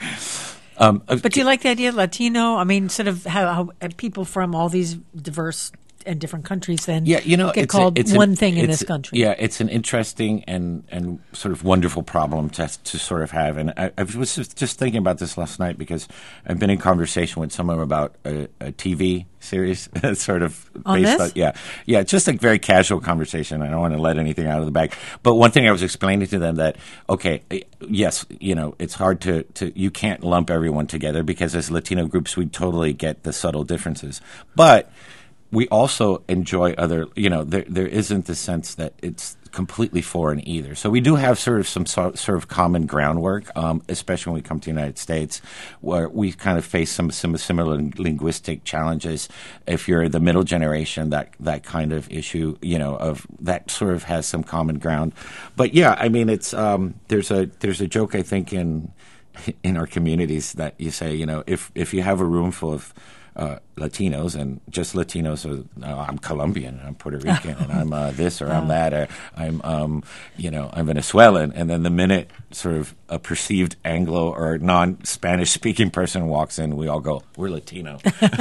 Um, but do you like the idea of Latino? I mean, sort of how, how people from all these diverse and different countries then yeah, you know, get it's called a, it's one an, thing in this country. Yeah, it's an interesting and, and sort of wonderful problem to, to sort of have. And I, I was just, just thinking about this last night because I've been in conversation with someone about a, a T V series sort of on based this? on, yeah, yeah, just a very casual conversation. I don't want to let anything out of the bag. But one thing I was explaining to them that, okay, yes, you know, it's hard to, to you can't lump everyone together because as Latino groups, we totally get the subtle differences. But we also enjoy other, you know, there there isn't the sense that it's completely foreign either. So we do have sort of some so, sort of common groundwork, um, especially when we come to the United States, where we kind of face some, some similar linguistic challenges. If you're the middle generation, that that kind of issue, you know, of that sort of has some common ground. But yeah, I mean, it's um, there's a there's a joke I think in in our communities that you say, you know, if if you have a room full of Uh, Latinos and just Latinos. Or, uh, I'm Colombian, and I'm Puerto Rican, and I'm uh, this or I'm that, or I'm, um, you know, I'm Venezuelan. And then the minute sort of a perceived Anglo or non-Spanish speaking person walks in, we all go, "We're Latino,"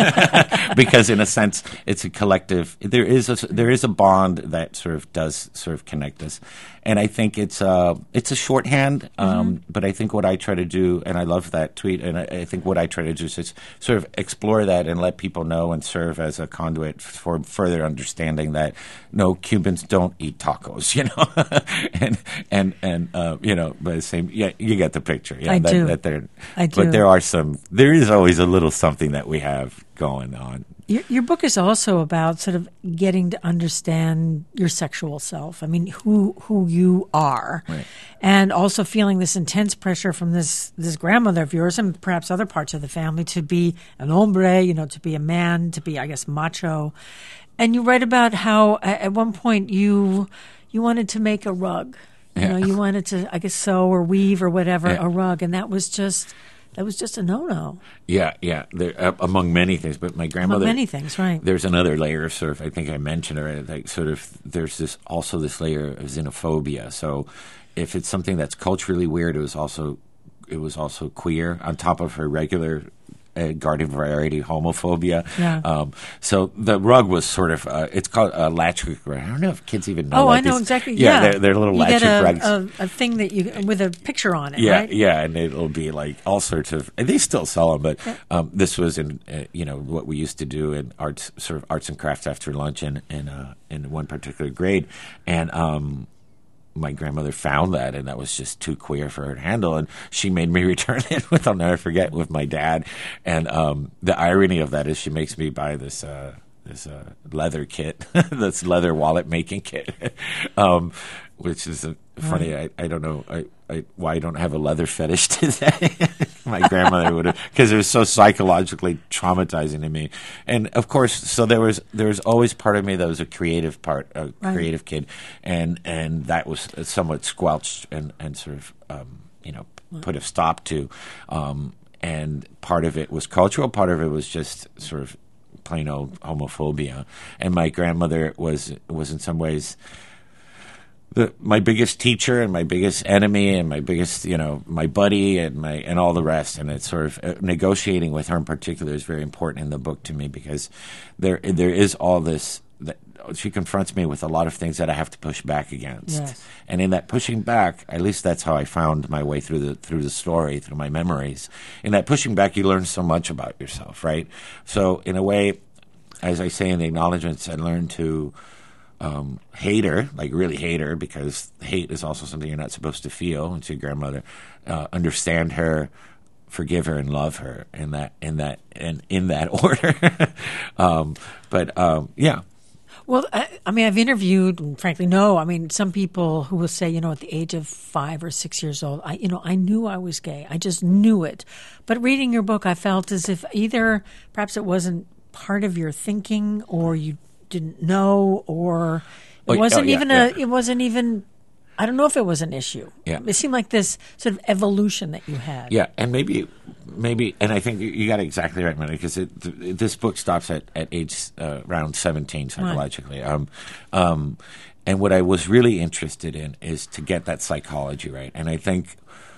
because in a sense, it's a collective. There is a there is a bond that sort of does sort of connect us, and I think it's a it's a shorthand. Um, mm-hmm. But I think what I try to do, and I love that tweet, and I, I think what I try to do is just sort of explore that and let people know and serve as a conduit for further understanding that no, Cubans don't eat tacos, you know, and and and uh, you know, but the same, yeah, you get the picture. Yeah, I that, do. That they're, I do. But there are some. There is always a little something that we have going on. Your, your book is also about sort of getting to understand your sexual self. I mean, who who you are, right. And also feeling this intense pressure from this this grandmother of yours and perhaps other parts of the family to be an hombre, you know, to be a man, to be, I guess, macho. And you write about how at one point you you wanted to make a rug. You yeah. know, you wanted to, I guess, sew or weave or whatever yeah. a rug, and that was just. That was just a no-no. Yeah, yeah. There, uh, among many things, but my grandmother. Among many things, right? There's another layer, sort of. I think I mentioned it. Like, sort of. There's this also this layer of xenophobia. So, if it's something that's culturally weird, it was also, it was also queer on top of her regular. Uh, garden variety homophobia. Yeah. Um, so the rug was sort of, uh, it's called a latchwick rug. I don't know if kids even know. Oh, like I know this. exactly. Yeah, yeah. They're, they're little you latchwick get a, rugs. A, a thing that you with a picture on it, yeah, right? Yeah, and it'll be like all sorts of, and they still sell them, but yeah. um, this was in, uh, you know, what we used to do in arts, sort of arts and crafts after lunch in, in, uh, in one particular grade. And, um, my grandmother found that, and that was just too queer for her to handle, and she made me return it with, I'll never forget, with my dad. And um, the irony of that is she makes me buy this uh, this uh, leather kit, this leather wallet making kit, um, which is uh, funny. I, I don't know I, I, why I don't have a leather fetish today. my grandmother would have, because it was so psychologically traumatizing to me. And of course, so there was there was always part of me that was a creative part, a Right. creative kid, and and that was somewhat squelched and and sort of um, you know put a stop to. Um, and part of it was cultural, part of it was just sort of plain old homophobia. And my grandmother was was in some ways the my biggest teacher and my biggest enemy and my biggest, you know, my buddy and my and all the rest. And it's sort of uh, negotiating with her in particular is very important in the book to me, because there there is all this that she confronts me with a lot of things that I have to push back against. Yes. And in that pushing back, at least that's how I found my way through the through the story, through my memories. In that pushing back, you learn so much about yourself, right? So in a way, as I say in the acknowledgments, I learned to um, hate her, like really hate her, because hate is also something you're not supposed to feel. And to your grandmother, uh, understand her, forgive her, and love her in that in that and in that order. um, but um, yeah. Well, I, I mean, I've interviewed, and frankly, no. I mean, some people who will say, you know, at the age of five or six years old, I, you know, I knew I was gay. I just knew it. But reading your book, I felt as if either perhaps it wasn't part of your thinking, or you didn't know, or it Oh, wasn't oh, yeah, even yeah. a. It wasn't even. I don't know if it was an issue. Yeah. It seemed like this sort of evolution that you had. Yeah, and maybe, maybe, and I think you- you got it exactly right, Minnie, because it, th- this book stops at at age uh, around seventeen psychologically. Um, um, and what I was really interested in is to get that psychology right, and I think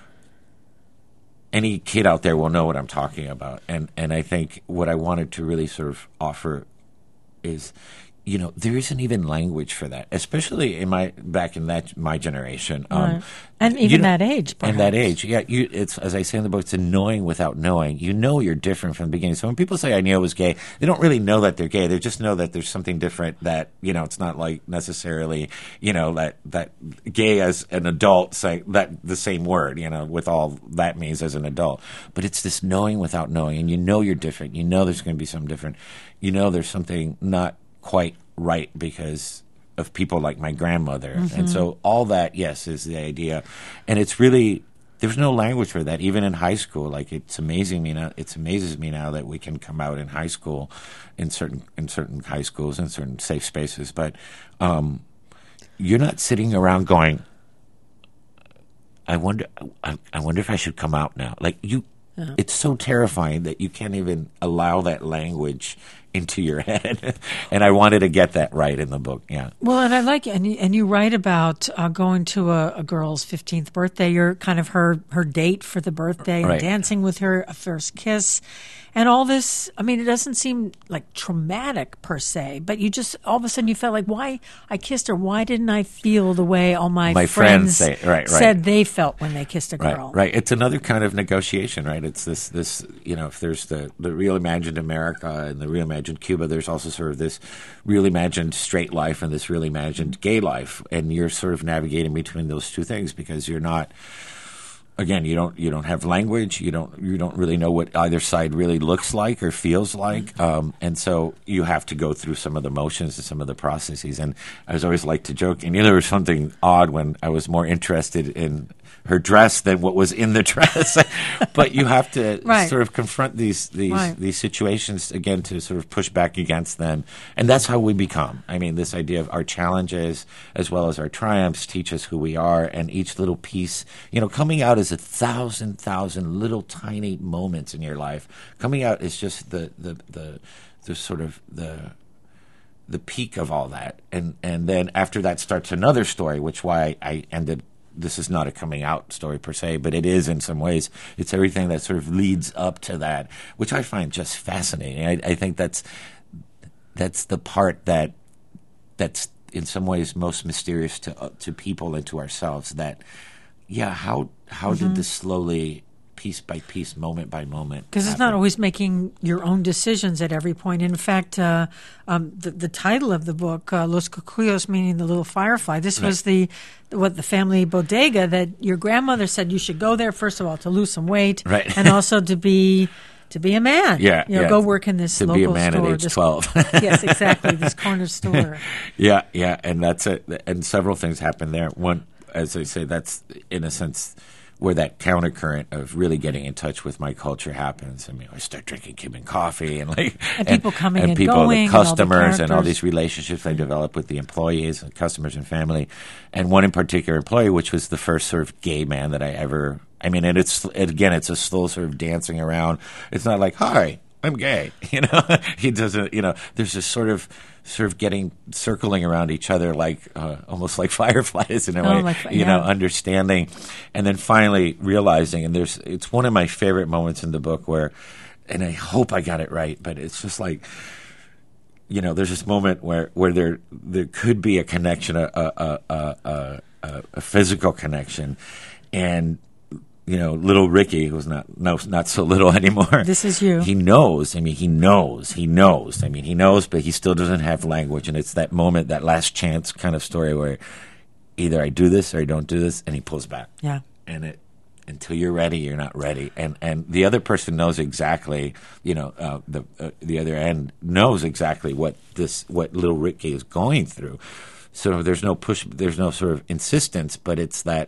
any kid out there will know what I'm talking about, and and I think what I wanted to really sort of offer is, you know, there isn't even language for that, especially in my back in that my generation, um, Right. And you even know- that age, and that perhaps. age, yeah. You, it's as I say in the book, it's a knowing without knowing. You know you're different from the beginning. So when people say I knew I was gay, they don't really know that they're gay. They just know that there's something different. That, you know, it's not like necessarily, you know, that that gay as an adult say that the same word, you know, with all that means as an adult. But it's this knowing without knowing, and you know you're different. You know there's going to be something different. You know there's something not quite right because of people like my grandmother. Mm-hmm. And so all that, yes, is the idea. And it's really, there's no language for that, even in high school. Like, it's amazing me now, it amazes me now that we can come out in high school, in certain in certain high schools, in certain safe spaces. But um, you're not sitting around going, I wonder, I, I wonder if I should come out now. Like, you, Uh-huh. it's so terrifying that you can't even allow that language into your head. And I wanted to get that right in the book. Yeah. Well, and I like it. And you, and you write about uh, going to a, a girl's fifteenth birthday. You're kind of her, her date for the birthday, Right. and dancing with her, a first kiss. And all this, I mean, it doesn't seem like traumatic per se, but you just, all of a sudden you felt like, why I kissed her, why didn't I feel the way all my, My friends friends, say- right, right. said they felt when they kissed a girl? Right, right. It's another kind of negotiation, right? It's this, this, you know, if there's the, the real imagined America and the real imagined Cuba, there's also sort of this real imagined straight life and this real imagined gay life. And you're sort of navigating between those two things because you're not, again, you don't you don't have language. You don't you don't really know what either side really looks like or feels like, um, and so you have to go through some of the motions and some of the processes. And I was always like to joke. And you know, there was something odd when I was more interested in her dress than what was in the dress. But you have to Right. sort of confront these these Right. these situations again to sort of push back against them, and that's how we become. I mean, this idea of our challenges as well as our triumphs teach us who we are, and each little piece, you know, coming out is a thousand thousand little tiny moments in your life. Coming out is just the the the, the sort of the the peak of all that, and and then after that starts another story, which why I ended. This is not a coming out story per se, but it is in some ways. It's everything that sort of leads up to that, which I find just fascinating. I, I think that's that's the part that that's in some ways most mysterious to uh, to people and to ourselves. That yeah, how how Mm-hmm. did this slowly, piece by piece, moment by moment? Because it's not happen? always making your own decisions at every point. In fact, uh, um, the, the title of the book, uh, Los Cucuyos, meaning the little firefly, this was the what the family bodega that your grandmother said you should go there, first of all, to lose some weight, Right. and also to be to be a man. Yeah, you know, yeah. go work in this To local be a man store. at age this- twelve. Yes, exactly, this corner store. Yeah, yeah, and that's it. And several things happen there. One, as I say, that's in a sense where that countercurrent of really getting in touch with my culture happens. I mean, I start drinking Cuban coffee and like and people coming and, and people, going, the customers, and all, and all these relationships I developed with the employees and customers and family, and one in particular employee, which was the first sort of gay man that I ever. I mean, and it's again, it's a slow sort of dancing around. It's not like, hi, I'm gay. You know, he doesn't. You know, there's this sort of. sort of getting circling around each other like uh, almost like fireflies in a oh, way, like, you yeah. know, understanding, and then finally realizing. And there's it's one of my favorite moments in the book where, and I hope I got it right, but it's just like, you know, there's this moment where, where there there could be a connection, a a a, a, a, a physical connection, and. You know, little Ricky, who's not no, not so little anymore. This is you. He knows. I mean, he knows. He knows. I mean, he knows, but he still doesn't have language. And it's that moment, that last chance kind of story where either I do this or I don't do this, and he pulls back. Yeah. And it until you're ready, you're not ready. And and the other person knows exactly. You know, uh, the uh, the other end knows exactly what this what little Ricky is going through. So there's no push. There's no sort of insistence, but it's that.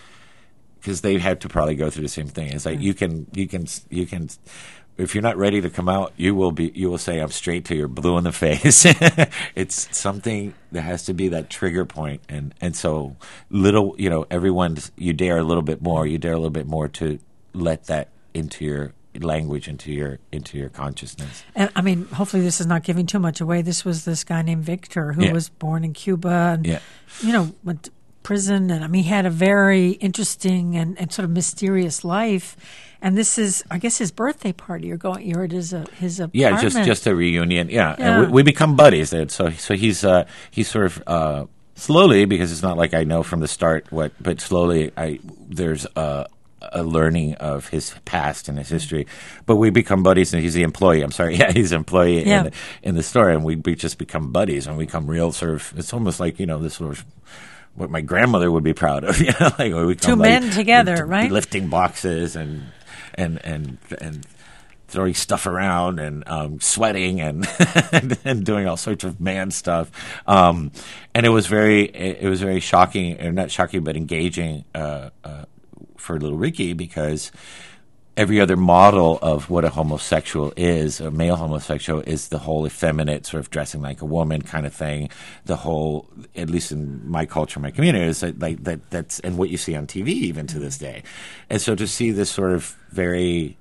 Because they had to probably go through the same thing. It's like mm. you can, you can, you can. If you're not ready to come out, you will be. You will say, "I'm straight till you're blue in the face." It's something that has to be that trigger point, and and so little. You know, everyone. You dare a little bit more. You dare a little bit more to let that into your language, into your into your consciousness. And I mean, hopefully, this is not giving too much away. This was this guy named Victor who yeah. was born in Cuba, and yeah. you know went. To prison, and I mean, he had a very interesting and, and sort of mysterious life. And this is, I guess, his birthday party. You're going, you're at his, uh, his apartment. Yeah, just just a reunion. Yeah, yeah. and we, we become buddies. So so he's uh, he's sort of uh, slowly, because it's not like I know from the start what, but slowly I there's a, a learning of his past and his history. But we become buddies, and he's the employee. I'm sorry, yeah, he's the employee yeah. in, the, in the store, and we, we just become buddies and we become real sort of. It's almost like, you know, this sort of. What my grandmother would be proud of, you know, like we two like, men together, t- right? Lifting boxes and and and and throwing stuff around and um, sweating and, and and doing all sorts of man stuff, um, and it was very it was very shocking, or not shocking, but engaging uh, uh, for little Ricky, because every other model of what a homosexual is, a male homosexual, is the whole effeminate sort of dressing like a woman kind of thing. The whole, at least in my culture, my community, is that, like that. That's and what you see on T V even to this day. And so to see this sort of very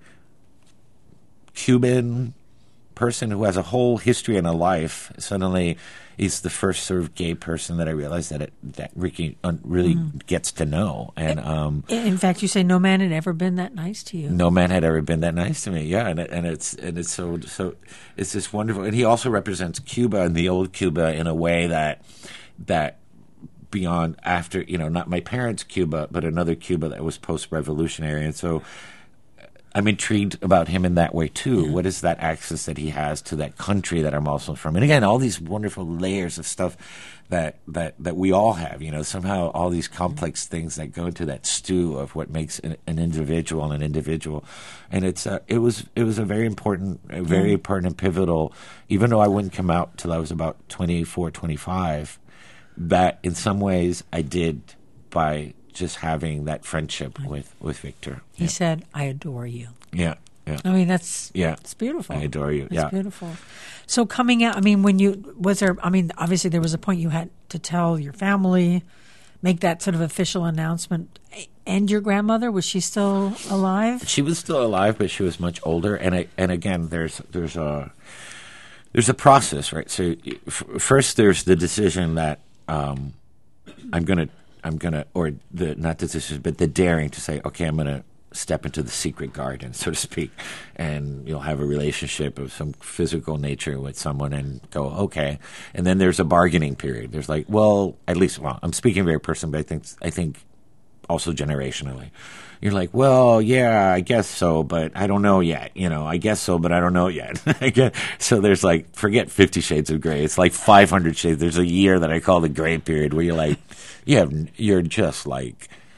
Cuban person who has a whole history and a life, suddenly he's the first sort of gay person that I realized that it, that Ricky really mm-hmm. gets to know. And um, in fact, you say no man had ever been that nice to you. No man had ever been that nice to me. Yeah, and it, and it's and it's so so it's just wonderful. And he also represents Cuba and the old Cuba in a way that that beyond after, you know, not my parents' Cuba, but another Cuba that was post-revolutionary. And so I'm intrigued about him in that way too. Yeah. What is that access that he has to that country that I'm also from? And again, all these wonderful layers of stuff that that, that we all have. You know, somehow all these complex things that go into that stew of what makes an, an individual an individual. And it's uh, it was it was a very important, a very yeah. important and pivotal. Even though I wouldn't come out till I was about twenty-four, twenty-five, that in some ways I did by just having that friendship with, with Victor. He yeah. said, "I adore you." Yeah, yeah. I mean, that's yeah. it's beautiful. I adore you. It's yeah, beautiful. So coming out, I mean, when you was there? I mean, obviously there was a point you had to tell your family, make that sort of official announcement. And your grandmother, was she still alive? She was still alive, but she was much older. And I, and again, there's there's a there's a process, right? So f- first, there's the decision that um, I'm going to. I'm going to, or the, not the decision, but the daring to say, okay, I'm going to step into the secret garden, so to speak, and you'll have a relationship of some physical nature with someone and go, okay. And then there's a bargaining period. There's like, well, at least, well, I'm speaking very personally, but I think, I think also generationally. You're like, well, yeah, I guess so, but I don't know yet. You know, I guess so, but I don't know yet. So there's like, forget Fifty Shades of Grey. It's like five hundred shades. There's a year that I call the gray period where you're like, you have, you're just like,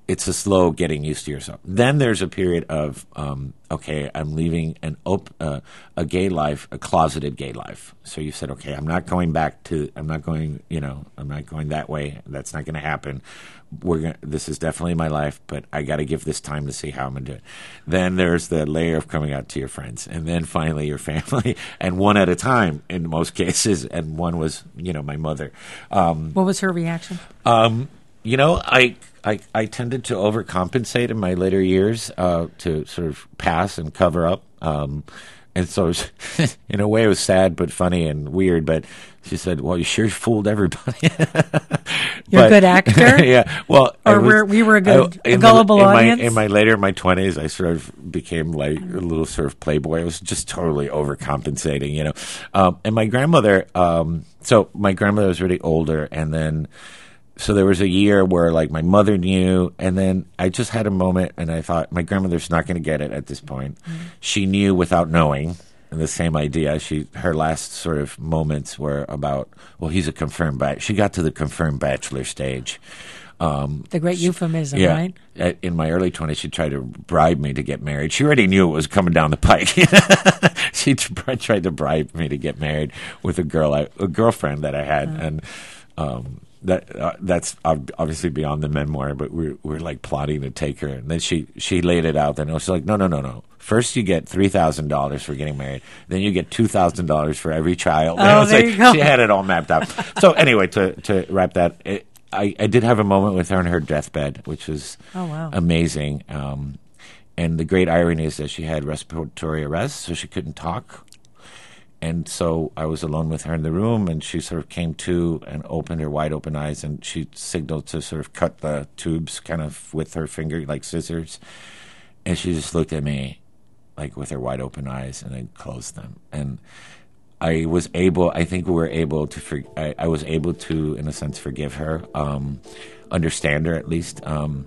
it's a slow getting used to yourself. Then there's a period of, um, okay, I'm leaving an op- uh, a gay life, a closeted gay life. So you said, okay, I'm not going back to, I'm not going, you know, I'm not going that way. That's not going to happen. We're gonna, this is definitely my life, but I got to give this time to see how I'm going to do it. Then there's the layer of coming out to your friends, and then finally your family, and one at a time in most cases. And one was, you know, my mother. Um, what was her reaction? Um, you know, I, I I tended to overcompensate in my later years uh, to sort of pass and cover up. Um, and so, it was, in a way, it was sad but funny and weird. But she said, "Well, you sure fooled everybody." You're but, a good actor. Yeah. Well, or was, we're, we were a good, I, a gullible the, in audience. My, in my later, in my twenties, I sort of became like a little sort of playboy. I was just totally overcompensating, you know. Um, and my grandmother, um, so my grandmother was really older, and then. So there was a year where, like, my mother knew, and then I just had a moment, and I thought, my grandmother's not going to get it at this point. Mm-hmm. She knew without knowing, and the same idea. She her last sort of moments were about, well, he's a confirmed bachelor. She got to the confirmed bachelor stage. Um, the great euphemism, yeah, right? At, in my early twenties, she tried to bribe me to get married. She already knew it was coming down the pike. She t- tried to bribe me to get married with a girl, I, a girlfriend that I had, mm-hmm. and. Um, That uh, that's obviously beyond the memoir, but we're we're like plotting to take her, and then she she laid it out. Then she's like, no, no, no, no. First, you get three thousand dollars for getting married. Then you get two thousand dollars for every child. Oh, there like, you go. She had it all mapped out. So anyway, to to wrap that, it, I I did have a moment with her on her deathbed, which was oh, wow. amazing. Um, and the great irony is that she had respiratory arrest, so she couldn't talk. And so I was alone with her in the room, and she sort of came to and opened her wide open eyes, and she signaled to sort of cut the tubes kind of with her finger, like scissors. And she just looked at me, like with her wide open eyes, and then closed them. And I was able, I think we were able to, for, I, I was able to, in a sense, forgive her, um, understand her at least. Um,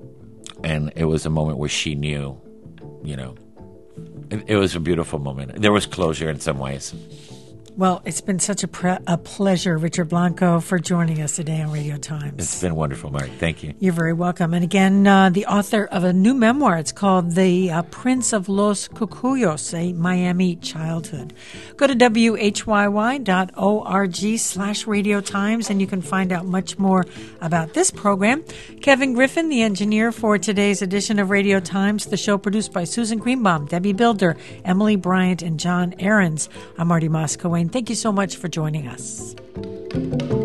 and it was a moment where she knew, you know, It, it was a beautiful moment. There was closure in some ways. Well, it's been such a, pre- a pleasure, Richard Blanco, for joining us today on Radio Times. It's been wonderful, Mark. Thank you. You're very welcome. And again, uh, the author of a new memoir. It's called The uh, Prince of Los Cucuyos, a Miami Childhood. Go to W H Y Y dot org slash Radio Times, and you can find out much more about this program. Kevin Griffin, the engineer for today's edition of Radio Times, the show produced by Susan Greenbaum, Debbie Builder, Emily Bryant, and John Ahrens. I'm Marty Moscow. Thank you so much for joining us.